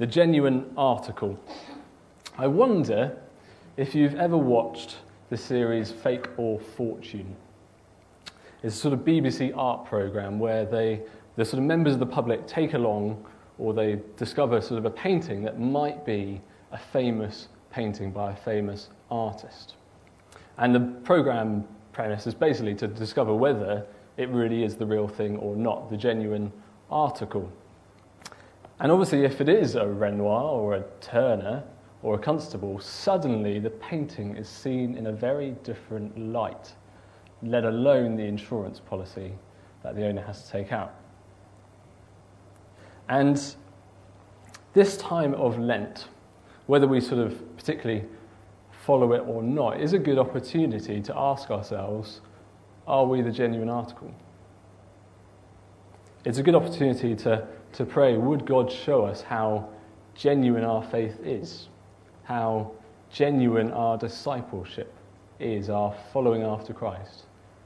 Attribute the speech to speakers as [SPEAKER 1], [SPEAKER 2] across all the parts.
[SPEAKER 1] The genuine article. I wonder if you've ever watched the series Fake or Fortune. It's a sort of BBC art programme where the sort of members of the public take along, or they discover sort of a painting that might be a famous painting by a famous artist. And the programme premise is basically to discover whether it really is the real thing or not, the genuine article. And obviously if it is a Renoir or a Turner or a Constable, suddenly the painting is seen in a very different light, let alone the insurance policy that the owner has to take out. And this time of Lent, whether we sort of particularly follow it or not, is a good opportunity to ask ourselves, are we the genuine article? It's a good opportunity to pray, would God show us how genuine our faith is, how genuine our discipleship is, our following after Christ.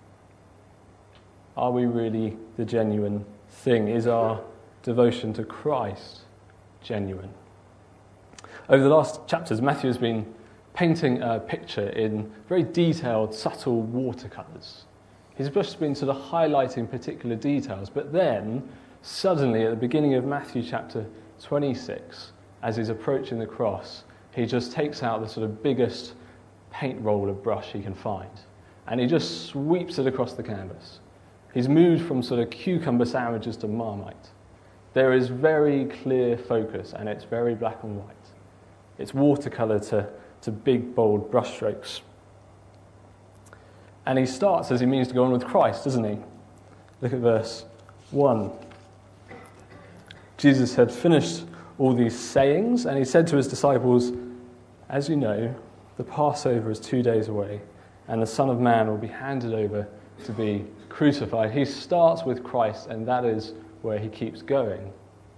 [SPEAKER 1] Are we really the genuine thing? Is our devotion to Christ genuine? Over the last chapters, Matthew has been painting a picture in very detailed, subtle watercolours. He's just been sort of highlighting particular details, but then suddenly at the beginning of Matthew chapter 26, as he's approaching the cross, he just takes out the sort of biggest paint roller brush he can find, and he just sweeps it across the canvas. He's moved from sort of cucumber sandwiches to Marmite. There is very clear focus, and it's very black and white. It's watercolour to big, bold brushstrokes. And he starts as he means to go on with Christ, doesn't he? Look at verse 1. Jesus had finished all these sayings, and he said to his disciples, "As you know, the Passover is 2 days away, and the Son of Man will be handed over to be crucified." He starts with Christ, and that is where he keeps going.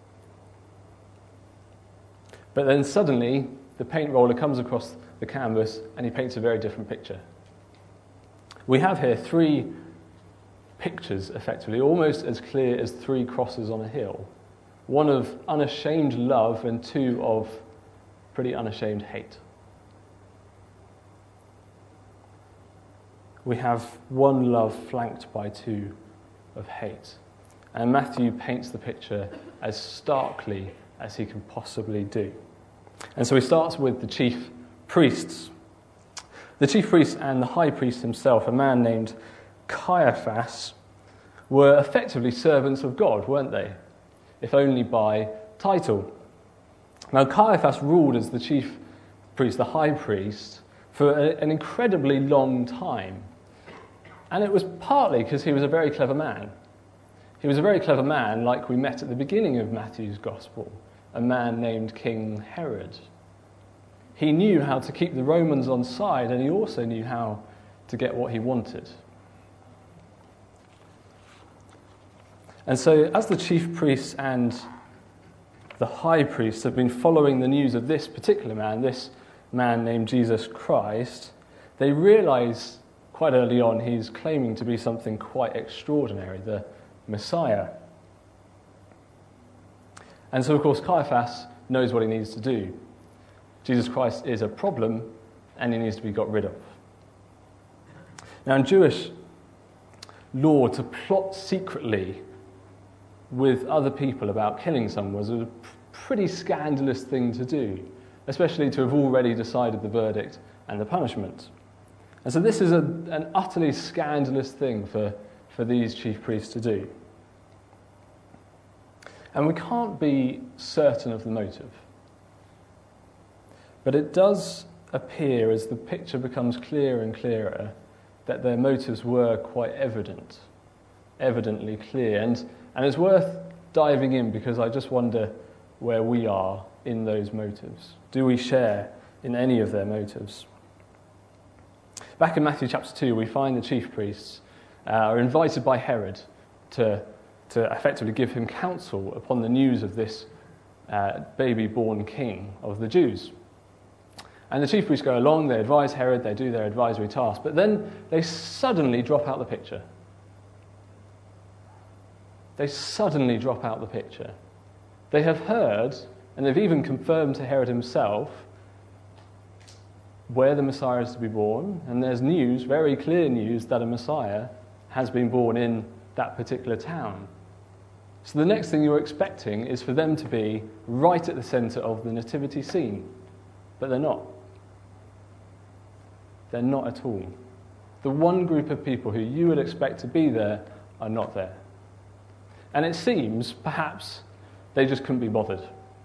[SPEAKER 1] But then suddenly, the paint roller comes across the canvas, and he paints a very different picture. We have here three pictures, effectively, almost as clear as three crosses on a hill. One of unashamed love, and two of pretty unashamed hate. We have one love flanked by two of hate. And Matthew paints the picture as starkly as he can possibly do. And so he starts with the chief priests. The chief priest and the high priest himself, a man named Caiaphas, were effectively servants of God, weren't they? If only by title. Now, Caiaphas ruled as the chief priest, the high priest, for an incredibly long time. And it was partly because he was a very clever man. He was a very clever man, like we met at the beginning of Matthew's Gospel, a man named King Herod. He knew how to keep the Romans on side, and he also knew how to get what he wanted. And so, as the chief priests and the high priests have been following the news of this particular man, this man named Jesus Christ, they realize quite early on he's claiming to be something quite extraordinary, the Messiah. And so, of course, Caiaphas knows what he needs to do. Jesus Christ is a problem, and he needs to be got rid of. Now, in Jewish law, to plot secretly with other people about killing someone was a pretty scandalous thing to do, especially to have already decided the verdict and the punishment. And so this is an utterly scandalous thing for these chief priests to do. And we can't be certain of the motive. But it does appear, as the picture becomes clearer and clearer, that their motives were quite evidently clear. And it's worth diving in, because I just wonder where we are in those motives. Do we share in any of their motives? Back in Matthew chapter 2, we find the chief priests are invited by Herod to effectively give him counsel upon the news of this baby-born king of the Jews. And the chief priests go along, they advise Herod, they do their advisory task, but then they suddenly drop out the picture. They suddenly drop out the picture. They have heard And they've even confirmed to Herod himself where the Messiah is to be born. And there's news, very clear news, that a Messiah has been born in that particular town. So the next thing you're expecting is for them to be right at the centre of the nativity scene. But they're not. They're not at all. The one group of people who you would expect to be there are not there. And it seems, perhaps, they just couldn't be bothered.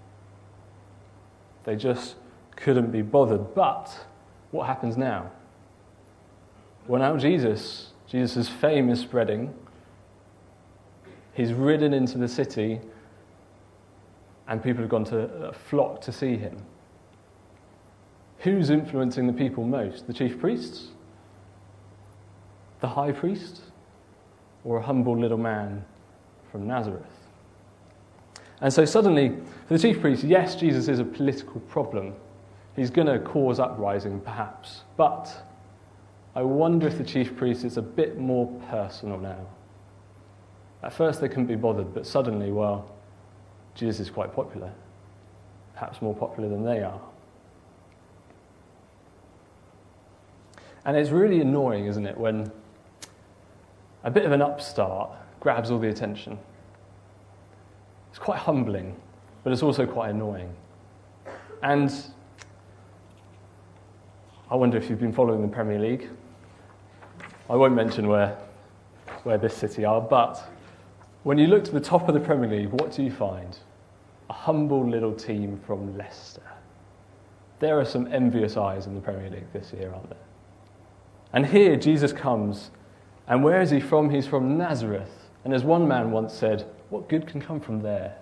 [SPEAKER 1] They just couldn't be bothered. But what happens now? Well, now Jesus' fame is spreading. He's ridden into the city, and people have gone to flock to see him. Who's influencing the people most? The chief priests? The high priest? Or a humble little man from Nazareth? And so suddenly, for the chief priest, yes, Jesus is a political problem. He's going to cause uprising, perhaps. But I wonder if the chief priest is a bit more personal now. At first they couldn't be bothered, but suddenly, well, Jesus is quite popular. Perhaps more popular than they are. And it's really annoying, isn't it, when a bit of an upstart grabs all the attention. It's quite humbling, but it's also quite annoying. And I wonder if you've been following the Premier League. I won't mention where this city are, but when you look to the top of the Premier League, what do you find? A humble little team from Leicester. There are some envious eyes in the Premier League this year, aren't there? And here Jesus comes, and where is he from? He's from Nazareth. And as one man once said, what good can come from there?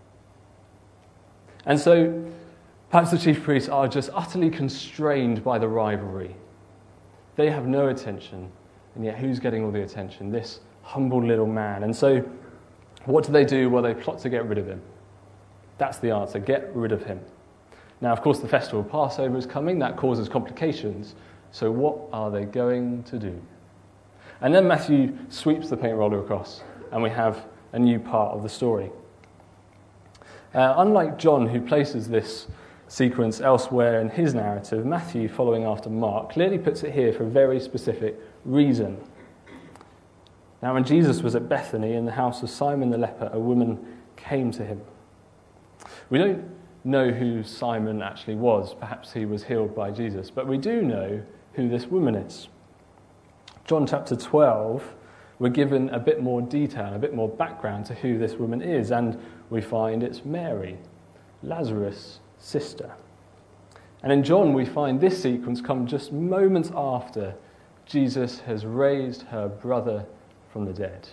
[SPEAKER 1] And so perhaps the chief priests are just utterly constrained by the rivalry. They have no attention, and yet who's getting all the attention? This humble little man. And so what do? Well, they plot to get rid of him. That's the answer, get rid of him. Now, of course, the festival of Passover is coming. That causes complications. So what are they going to do? And then Matthew sweeps the paint roller across, and we have a new part of the story. Unlike John, who places this sequence elsewhere in his narrative, Matthew, following after Mark, clearly puts it here for a very specific reason. Now, when Jesus was at Bethany in the house of Simon the leper, a woman came to him. We don't know who Simon actually was. Perhaps he was healed by Jesus. But we do know who this woman is. John chapter 12, we're given a bit more detail, a bit more background to who this woman is, and we find it's Mary, Lazarus' sister. And in John, we find this sequence come just moments after Jesus has raised her brother from the dead.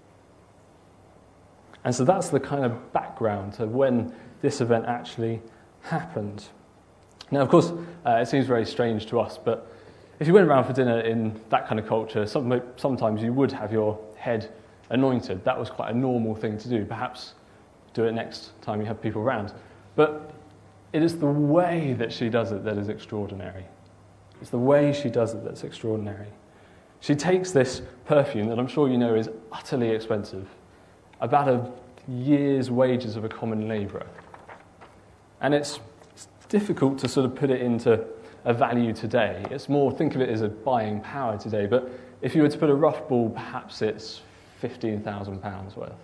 [SPEAKER 1] And so that's the kind of background to when this event actually happened. Now, of course, it seems very strange to us, but if you went around for dinner in that kind of culture, sometimes you would have your head anointed. That was quite a normal thing to do. Perhaps do it next time you have people around. But it is the way that she does it that is extraordinary. It's the way she does it that's extraordinary. She takes this perfume that I'm sure you know is utterly expensive, about a year's wages of a common labourer. And it's difficult to sort of put it into a value today. It's more, think of it as a buying power today, but if you were to put a rough ball, perhaps it's £15,000 worth.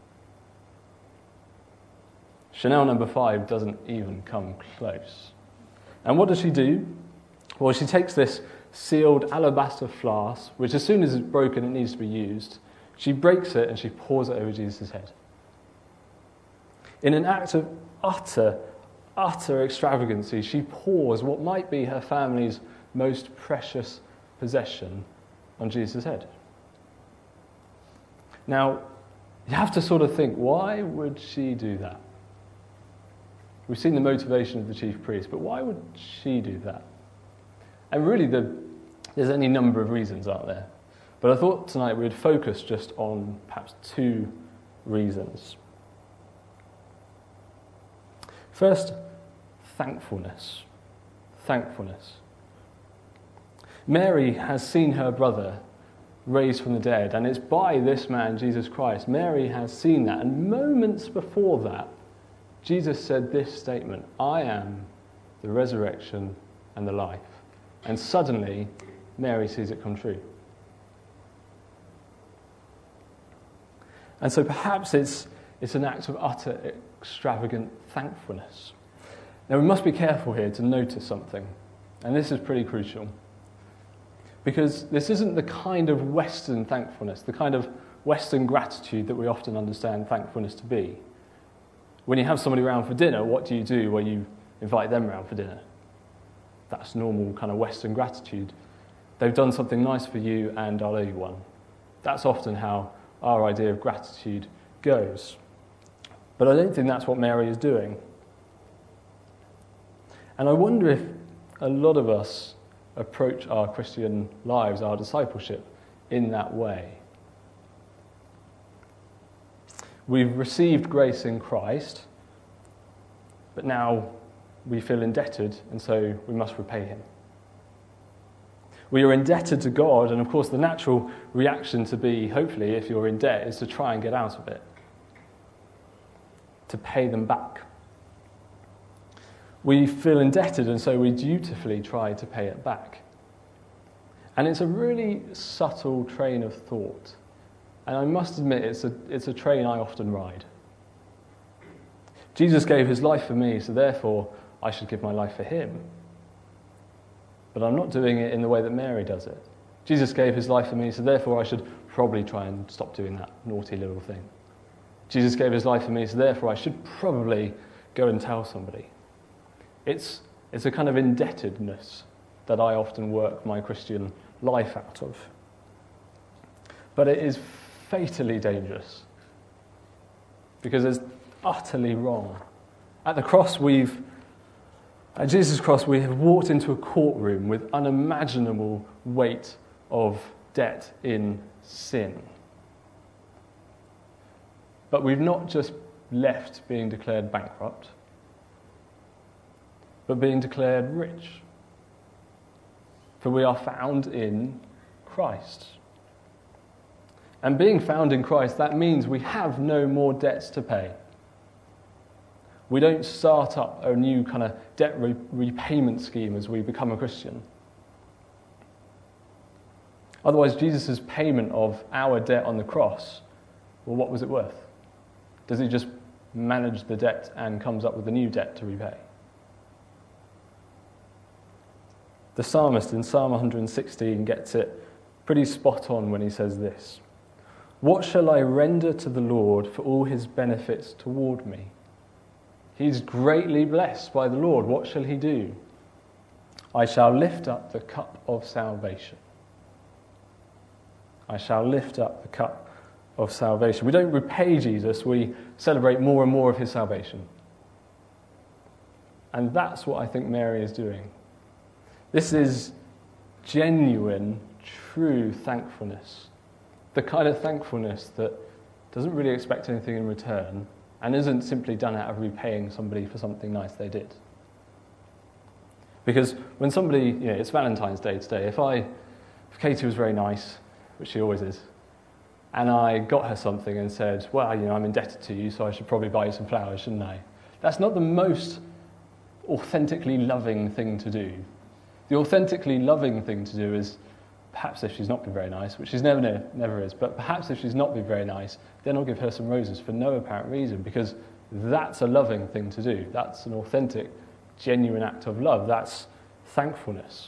[SPEAKER 1] Chanel number 5 doesn't even come close. And what does she do? Well, she takes this sealed alabaster flask, which as soon as it's broken, it needs to be used. She breaks it and she pours it over Jesus' head. In an act of utter extravagancy, she pours what might be her family's most precious possession on Jesus' head. Now, you have to sort of think, why would she do that? We've seen the motivation of the chief priest, but why would she do that? And really, there's any number of reasons, aren't there? But I thought tonight we'd focus just on perhaps 2 reasons. First, thankfulness. Thankfulness. Mary has seen her brother raised from the dead, and it's by this man, Jesus Christ. Mary has seen that, and moments before that, Jesus said this statement, "I am the resurrection and the life." And suddenly, Mary sees it come true. And so perhaps it's an act of utter extravagant thankfulness. Now we must be careful here to notice something, and this is pretty crucial. Because this isn't the kind of Western thankfulness, the kind of Western gratitude that we often understand thankfulness to be. When you have somebody around for dinner, what do you do? Well, you invite them around for dinner. That's normal kind of Western gratitude. They've done something nice for you and I'll owe you one. That's often how our idea of gratitude goes. But I don't think that's what Mary is doing. And I wonder if a lot of us approach our Christian lives, our discipleship, in that way. We've received grace in Christ, but now we feel indebted, and so we must repay him. We are indebted to God, and of course the natural reaction to be, hopefully, if you're in debt, is to try and get out of it, to pay them back. We feel indebted, and so we dutifully try to pay it back. And it's a really subtle train of thought. And I must admit, it's a train I often ride. Jesus gave his life for me, so therefore I should give my life for him. But I'm not doing it in the way that Mary does it. Jesus gave his life for me, so therefore I should probably try and stop doing that naughty little thing. Jesus gave his life for me, so therefore I should probably go and tell somebody. It's a kind of indebtedness that I often work my Christian life out of. But it is fatally dangerous because it's utterly wrong. At Jesus' cross, we have walked into a courtroom with unimaginable weight of debt in sin. But we've not just left being declared bankrupt, but being declared rich. For we are found in Christ. And being found in Christ, that means we have no more debts to pay. We don't start up a new kind of debt repayment scheme as we become a Christian. Otherwise, Jesus' payment of our debt on the cross, well, what was it worth? Does he just manage the debt and comes up with a new debt to repay? The psalmist in Psalm 116 gets it pretty spot on when he says this: "What shall I render to the Lord for all his benefits toward me?" He's greatly blessed by the Lord. What shall he do? "I shall lift up the cup of salvation." I shall lift up the cup of salvation. We don't repay Jesus, we celebrate more and more of his salvation. And that's what I think Mary is doing. This is genuine, true thankfulness. The kind of thankfulness that doesn't really expect anything in return and isn't simply done out of repaying somebody for something nice they did. Because when somebody, it's Valentine's Day today, if Katie was very nice, which she always is, and I got her something and said, well, I'm indebted to you, so I should probably buy you some flowers, shouldn't I? That's not the most authentically loving thing to do. The authentically loving thing to do is, perhaps if she's not been very nice, which she's never is, but perhaps if she's not been very nice, then I'll give her some roses for no apparent reason, because that's a loving thing to do. That's an authentic, genuine act of love. That's thankfulness.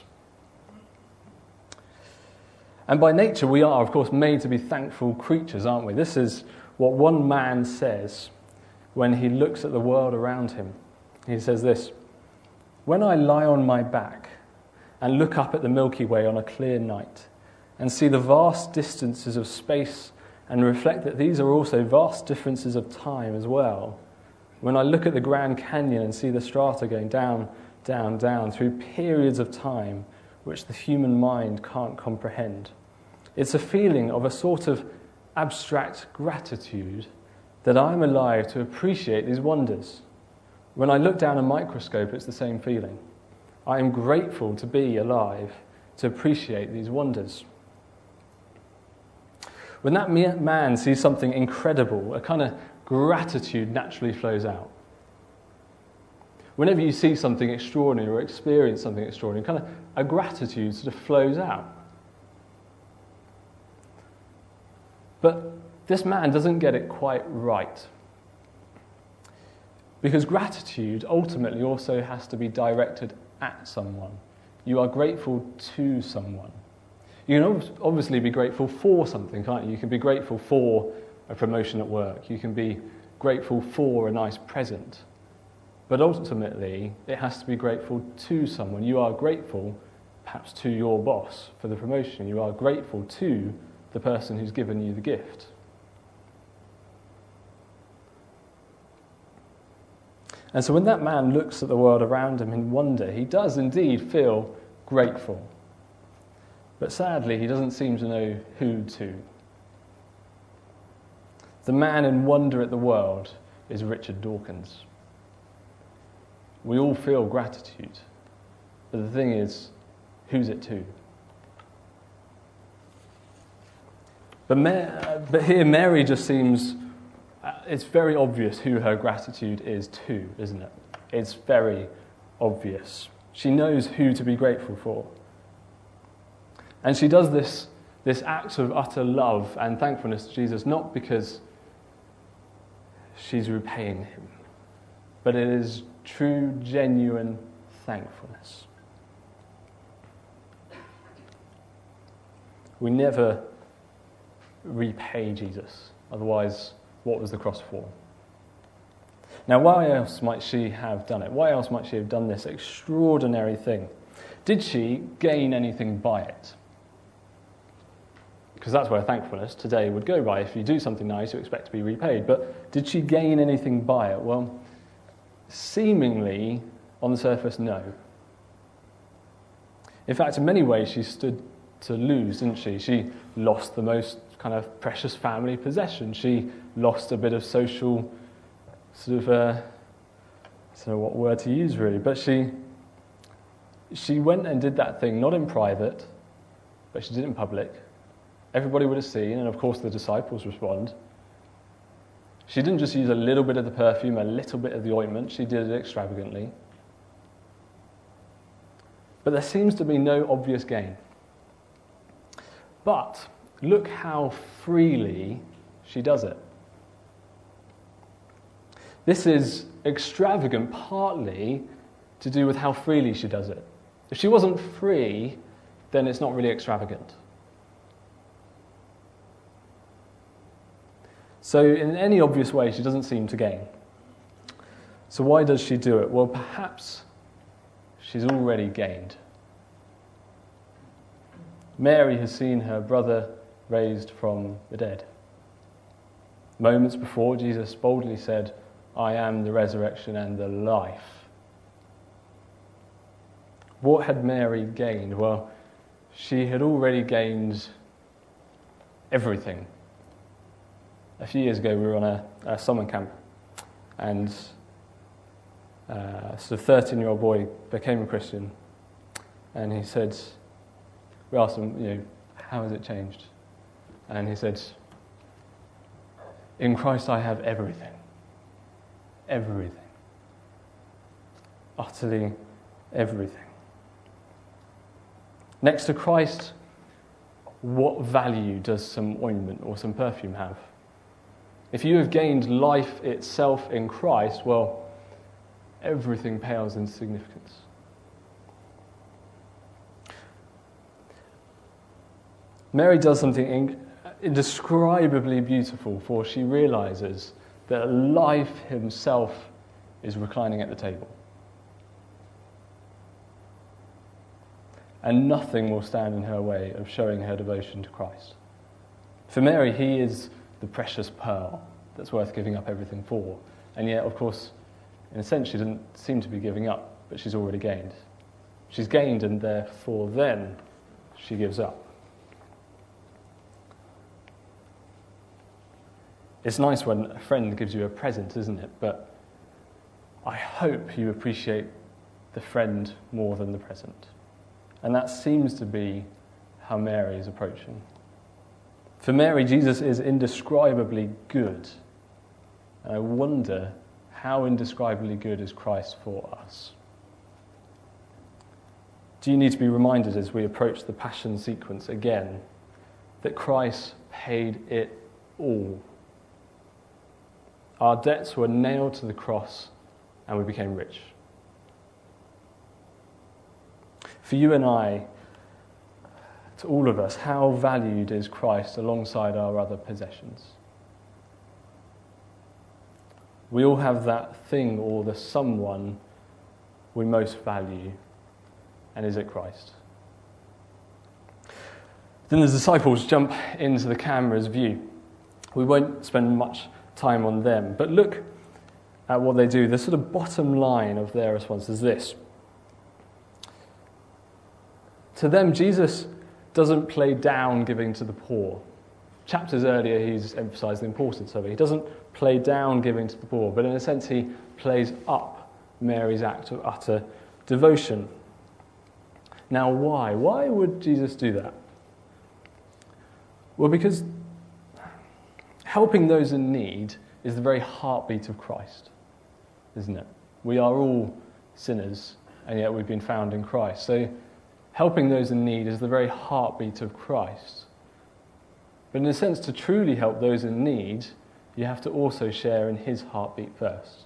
[SPEAKER 1] And by nature, we are, of course, made to be thankful creatures, aren't we? This is what one man says when he looks at the world around him. He says this: "When I lie on my back and look up at the Milky Way on a clear night and see the vast distances of space and reflect that these are also vast differences of time as well. When I look at the Grand Canyon and see the strata going down, down, down through periods of time which the human mind can't comprehend, it's a feeling of a sort of abstract gratitude that I'm alive to appreciate these wonders. When I look down a microscope, it's the same feeling. I am grateful to be alive, to appreciate these wonders." When that man sees something incredible, a kind of gratitude naturally flows out. Whenever you see something extraordinary or experience something extraordinary, kind of a gratitude sort of flows out. But this man doesn't get it quite right. Because gratitude ultimately also has to be directed at someone. You are grateful to someone. You can obviously be grateful for something, can't you? You can be grateful for a promotion at work. You can be grateful for a nice present. But ultimately, it has to be grateful to someone. You are grateful, perhaps, to your boss for the promotion. You are grateful to the person who's given you the gift. And so when that man looks at the world around him in wonder, he does indeed feel grateful. But sadly, he doesn't seem to know who to. The man in wonder at the world is Richard Dawkins. We all feel gratitude, but the thing is, who's it to? But here Mary just seems, it's very obvious who her gratitude is to, isn't it? It's very obvious. She knows who to be grateful for. And she does this act of utter love and thankfulness to Jesus, not because she's repaying him, but it is true, genuine thankfulness. We never repay Jesus. Otherwise, what was the cross for? Now, why else might she have done it? Why else might she have done this extraordinary thing? Did she gain anything by it? Because that's where thankfulness today would go by. If you do something nice, you expect to be repaid. But did she gain anything by it? Well, seemingly, on the surface, no. In fact, in many ways, she stood to lose, didn't she? She lost the most kind of precious family possession. She lost a bit of social sort of, I don't know what word to use really, but she went and did that thing, not in private, but she did it in public. Everybody would have seen, and of course the disciples respond. She didn't just use a little bit of the perfume, a little bit of the ointment, she did it extravagantly. But there seems to be no obvious gain. But look how freely she does it. This is extravagant partly to do with how freely she does it. If she wasn't free, then it's not really extravagant. So in any obvious way, she doesn't seem to gain. So why does she do it? Well, perhaps she's already gained. Mary has seen her brother raised from the dead. Moments before, Jesus boldly said, "I am the resurrection and the life." What had Mary gained? Well, she had already gained everything. A few years ago, we were on a summer camp, and a sort of 13-year-old boy became a Christian, and he said, we asked him, how has it changed? And he said, "In Christ I have everything. Everything. Utterly everything." Next to Christ, what value does some ointment or some perfume have? If you have gained life itself in Christ, well, everything pales in significance. Mary does something indescribably beautiful, for she realizes that life himself is reclining at the table. And nothing will stand in her way of showing her devotion to Christ. For Mary, he is the precious pearl that's worth giving up everything for. And yet, of course, in a sense, she doesn't seem to be giving up, but she's already gained. She's gained, and therefore then she gives up. It's nice when a friend gives you a present, isn't it? But I hope you appreciate the friend more than the present. And that seems to be how Mary is approaching. For Mary, Jesus is indescribably good. And I wonder How indescribably good is Christ for us? Do you need to be reminded as we approach the Passion sequence again that Christ paid it all? Our debts were nailed to the cross and we became rich. For you and I, to all of us, how valued is Christ alongside our other possessions? We all have that thing or the someone we most value, and is it Christ? Then the disciples jump into the camera's view. We won't spend much time on them, but look at what they do. The sort of bottom line of their response is this. To them, Jesus doesn't play down giving to the poor. Chapters earlier, he's emphasised the importance of it. He doesn't play down giving to the poor, but in a sense, he plays up Mary's act of utter devotion. Now, why? Why would Jesus do that? Well, because helping those in need is the very heartbeat of Christ, isn't it? We are all sinners, and yet we've been found in Christ. So helping those in need is the very heartbeat of Christ. But in a sense, to truly help those in need, you have to also share in his heartbeat first.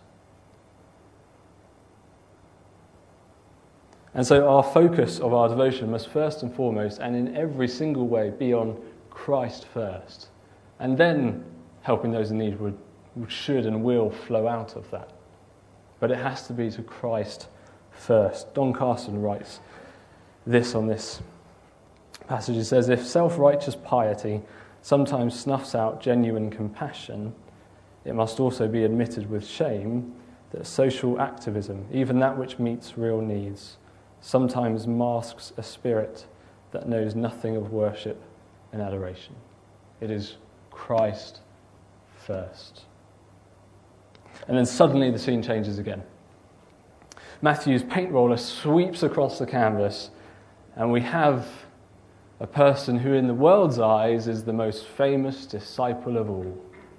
[SPEAKER 1] And so our focus of our devotion must first and foremost, and in every single way, be on Christ first. And then helping those in need should and will flow out of that. But it has to be to Christ first. Don Carson writes this on this passage. He says, if self-righteous piety sometimes snuffs out genuine compassion, it must also be admitted with shame that social activism, even that which meets real needs, sometimes masks a spirit that knows nothing of worship and adoration. It is Christ first. And then suddenly the scene changes again. Matthew's paint roller sweeps across the canvas, and we have a person who in the world's eyes is the most famous disciple of all.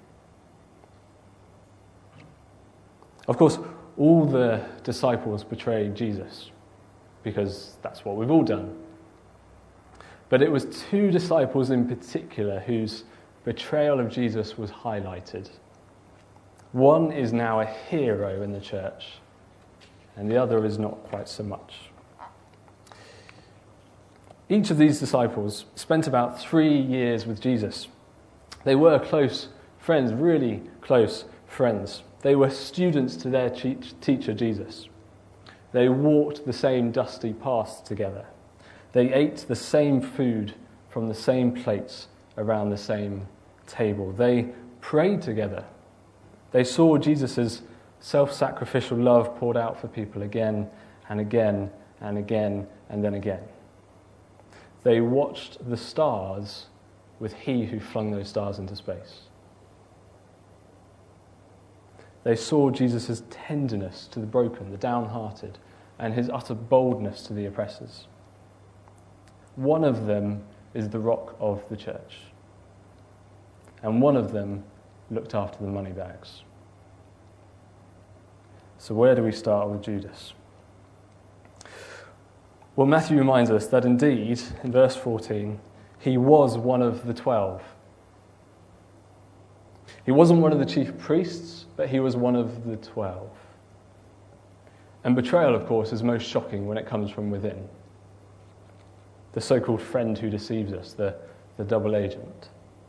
[SPEAKER 1] Of course, all the disciples betrayed Jesus, because that's what we've all done. But it was two disciples in particular whose betrayal of Jesus was highlighted. One is now a hero in the church, and the other is not quite so much. Each of these disciples spent about 3 years with Jesus. They were close friends, really close friends. They were students to their teacher, Jesus. They walked the same dusty paths together. They ate the same food from the same plates around the same table. They prayed together. They saw Jesus' self-sacrificial love poured out for people again and again and again and then again. They watched the stars with he who flung those stars into space. They saw Jesus' tenderness to the broken, the downhearted, and his utter boldness to the oppressors. One of them is the rock of the church, and one of them looked after the money bags. So where do we start with Judas? Well, Matthew reminds us that indeed, in verse 14, he was one of the 12. He wasn't one of the chief priests, but he was one of the 12. And betrayal, of course, is most shocking when it comes from within. The so-called friend who deceives us, the double agent.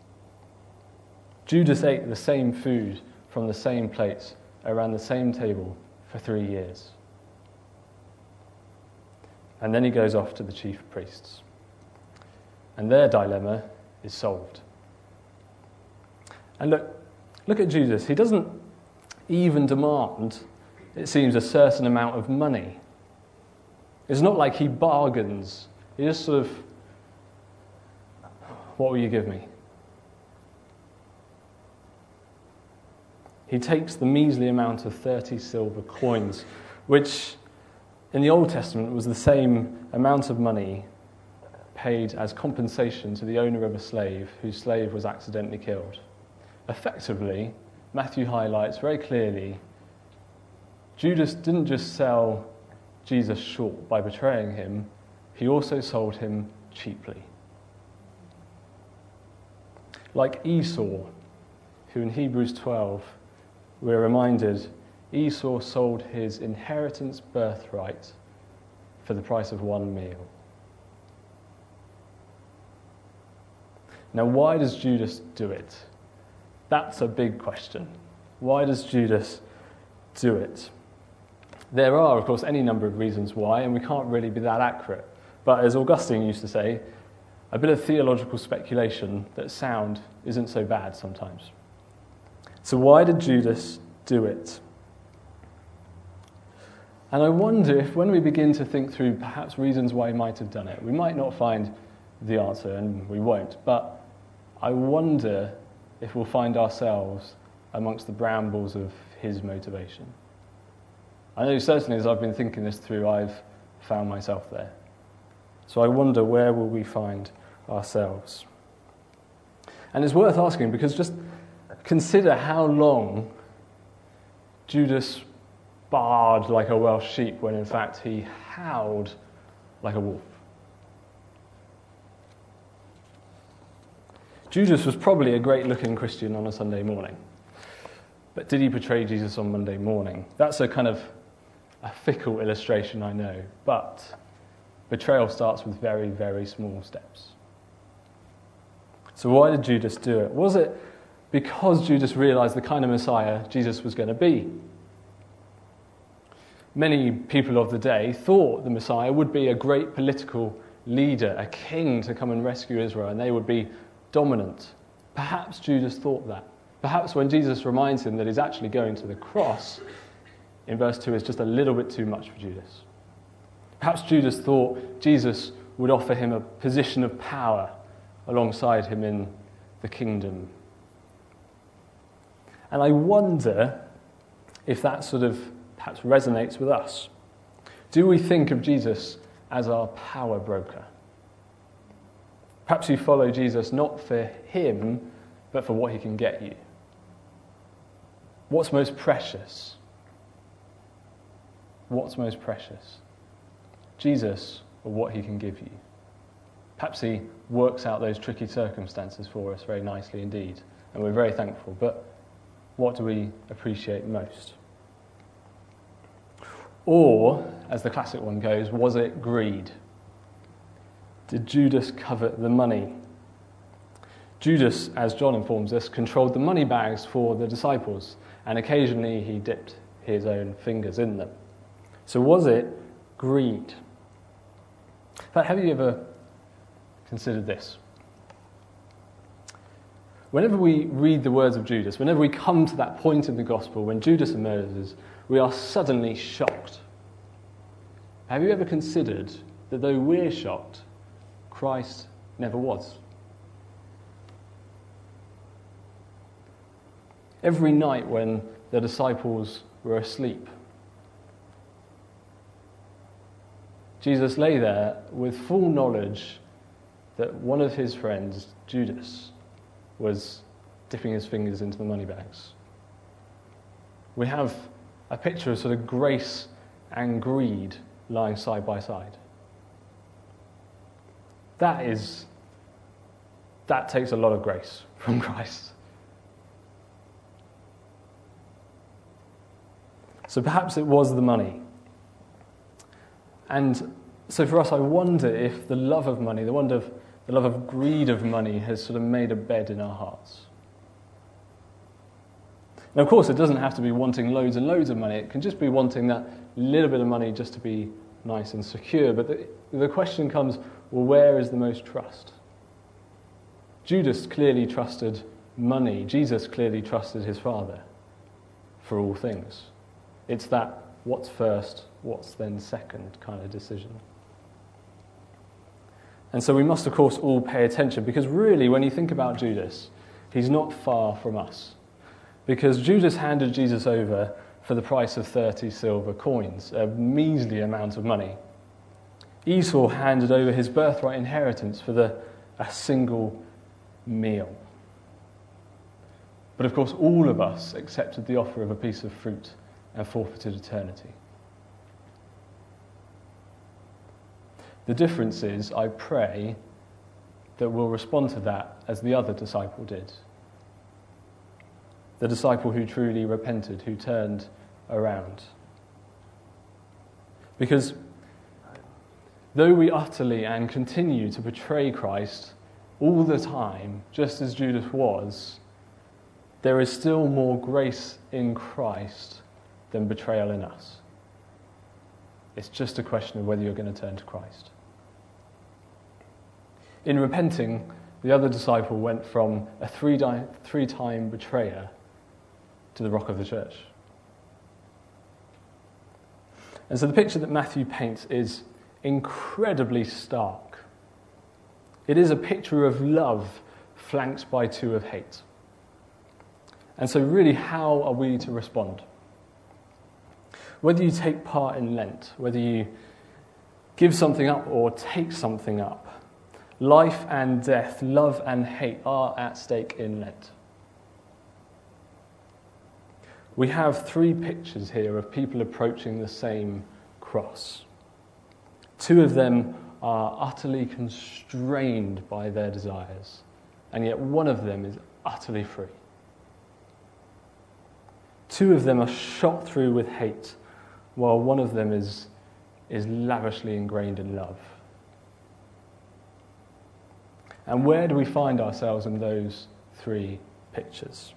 [SPEAKER 1] Judas ate the same food from the same plates around the same table for 3 years. And then he goes off to the chief priests. And their dilemma is solved. And look at Judas. He doesn't even demand, it seems, a certain amount of money. It's not like he bargains. He just sort of, what will you give me? He takes the measly amount of 30 silver coins, which in the Old Testament was the same amount of money paid as compensation to the owner of a slave whose slave was accidentally killed. Effectively, Matthew highlights very clearly Judas didn't just sell Jesus short by betraying him, he also sold him cheaply. Like Esau, who in Hebrews 12, we're reminded, Esau sold his inheritance birthright for the price of one meal. Now, why does Judas do it? That's a big question. Why does Judas do it? There are, of course, any number of reasons why, and we can't really be that accurate. But as Augustine used to say, a bit of theological speculation that sound isn't so bad sometimes. So why did Judas do it? And I wonder if when we begin to think through perhaps reasons why he might have done it, we might not find the answer, and we won't, but I wonder if we'll find ourselves amongst the brambles of his motivation. I know certainly as I've been thinking this through, I've found myself there. So I wonder, where will we find ourselves? And it's worth asking, because just consider how long Judas barred like a Welsh sheep when in fact he howled like a wolf. Judas was probably a great-looking Christian on a Sunday morning. But did he betray Jesus on Monday morning? That's a kind of a fickle illustration, I know. But betrayal starts with very, very small steps. So why did Judas do it? Was it because Judas realized the kind of Messiah Jesus was going to be? Many people of the day thought the Messiah would be a great political leader, a king to come and rescue Israel, and they would be dominant. Perhaps Judas thought that. Perhaps when Jesus reminds him that he's actually going to the cross, in verse 2 is just a little bit too much for Judas. Perhaps Judas thought Jesus would offer him a position of power alongside him in the kingdom. And I wonder if that sort of perhaps resonates with us. Do we think of Jesus as our power broker? Perhaps you follow Jesus not for him, but for what he can get you. What's most precious? What's most precious? Jesus or what he can give you? Perhaps he works out those tricky circumstances for us very nicely indeed, and we're very thankful, but what do we appreciate most? Or, as the classic one goes, was it greed? Did Judas covet the money? Judas, as John informs us, controlled the money bags for the disciples, and occasionally he dipped his own fingers in them. So was it greed? In fact, have you ever considered this? Whenever we read the words of Judas, whenever we come to that point in the gospel when Judas emerges, we are suddenly shocked. Have you ever considered that though we're shocked, Christ never was? Every night when the disciples were asleep, Jesus lay there with full knowledge that one of his friends, Judas, was dipping his fingers into the money bags. We have a picture of sort of grace and greed lying side by side. That takes a lot of grace from Christ. So perhaps it was the money. And so for us, I wonder if the love of money, the love of greed of money has sort of made a bed in our hearts. Now, of course, it doesn't have to be wanting loads and loads of money. It can just be wanting that little bit of money just to be nice and secure. But the question comes, well, where is the most trust? Judas clearly trusted money. Jesus clearly trusted his Father for all things. It's that what's first, what's then second kind of decision. And so we must, of course, all pay attention, because really, when you think about Judas, he's not far from us. Because Judas handed Jesus over for the price of 30 silver coins, a measly amount of money. Esau handed over his birthright inheritance for a single meal. But of course, all of us accepted the offer of a piece of fruit and forfeited eternity. The difference is, I pray, that we'll respond to that as the other disciple did. The disciple who truly repented, who turned around. Because though we utterly and continue to betray Christ all the time, just as Judas was, there is still more grace in Christ than betrayal in us. It's just a question of whether you're going to turn to Christ. In repenting, the other disciple went from a three-time betrayer to the rock of the church. And so the picture that Matthew paints is incredibly stark. It is a picture of love flanked by two of hate. And so really, how are we to respond? Whether you take part in Lent, whether you give something up or take something up, life and death, love and hate are at stake in Lent. We have three pictures here of people approaching the same cross. Two of them are utterly constrained by their desires, and yet one of them is utterly free. Two of them are shot through with hate, while one of them is lavishly ingrained in love. And where do we find ourselves in those three pictures?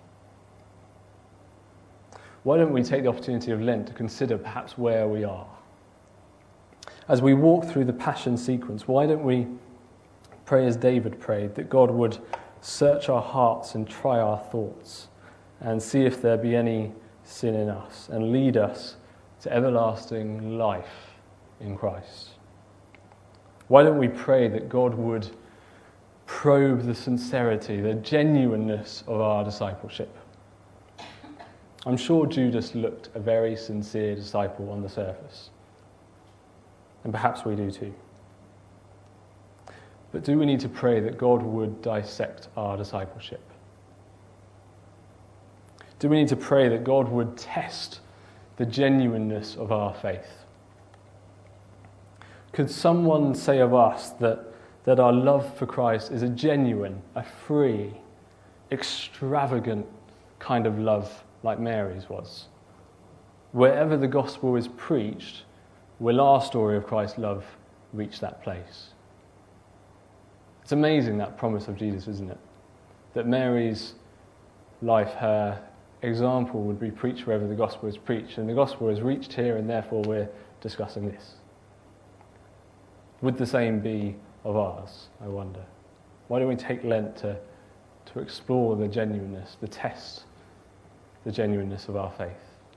[SPEAKER 1] Why don't we take the opportunity of Lent to consider perhaps where we are? As we walk through the Passion sequence, why don't we pray as David prayed, that God would search our hearts and try our thoughts and see if there be any sin in us and lead us to everlasting life in Christ? Why don't we pray that God would probe the sincerity, the genuineness of our discipleship? I'm sure Judas looked a very sincere disciple on the surface, and perhaps we do too. But do we need to pray that God would dissect our discipleship? Do we need to pray that God would test the genuineness of our faith? Could someone say of us that our love for Christ is a genuine, a free, extravagant kind of love like Mary's was? Wherever the gospel is preached, will our story of Christ's love reach that place? It's amazing, that promise of Jesus, isn't it? That Mary's life, her example, would be preached wherever the gospel is preached, and the gospel is reached here, and therefore we're discussing this. Would the same be of ours, I wonder? Why don't we take Lent to explore the genuineness, the test, the genuineness of our faith?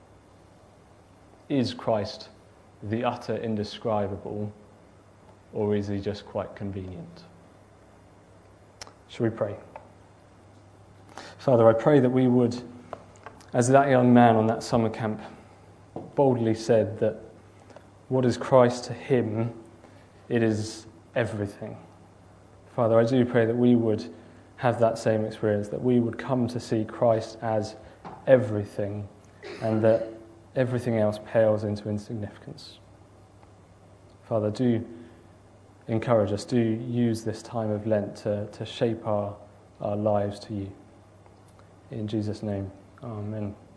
[SPEAKER 1] Is Christ the utter indescribable, or is he just quite convenient? Shall we pray? Father, I pray that we would, as that young man on that summer camp boldly said, that what is Christ to him, it is everything. Father, I do pray that we would have that same experience, that we would come to see Christ as everything, and that everything else pales into insignificance. Father, do encourage us, do use this time of Lent to shape our lives to you. In Jesus' name, amen.